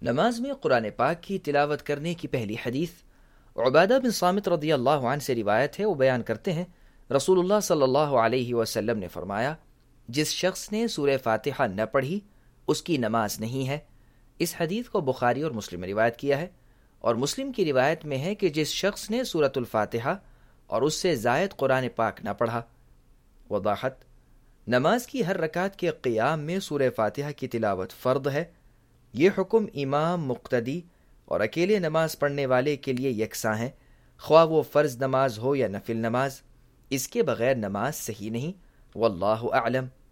नमाज में कुरान पाक की तिलावत करने की पहली हदीस उबादा बिन सामित रदियल्लाहु अन्हु से रिवायत है। वो बयान करते हैं, रसूलुल्लाह सल्लल्लाहु अलैहि वसल्लम ने फरमाया, जिस शख्स ने सूरह फातिहा न पढ़ी उसकी नमाज नहीं है। इस हदीस को बुखारी और मुस्लिम में रिवायत किया है, और मुस्लिम की रिवायत में है कि जिस शख्स ने सूरतुल फातिहा और उससे जायद कुरान पाक न पढ़ा। वदाहत, नमाज की हर रकात के क़ियाम में सूरह फातिहा की तिलावत फ़र्द है। ये हुक्म इमाम, मुक्तदी और अकेले नमाज पढ़ने वाले के लिए यकसां है, ख्वाह वो फ़र्ज नमाज हो या नफिल नमाज। इसके बगैर नमाज सही नहीं। वल्लाहु अअलम।